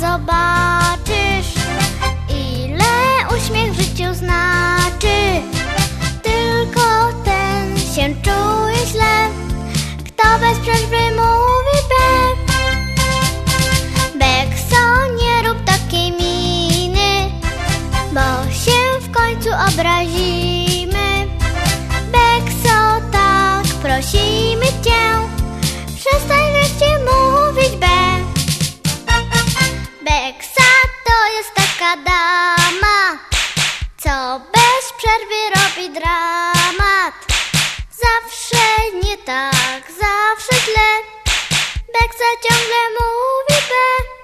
zobaczysz, ile uśmiech w życiu znaczy. Tylko ten się czuje źle, kto bez przerwy mówi be. Bekso, nie rób takiej miny, bo się w końcu obrazimy. Bekso, tak prosimy cię, przestań wreszcie mówić be. Beksa to jest taka dama, co bez przerwy robi dramat. Zawsze nie tak, zawsze źle. Beksa ciągle mówi be.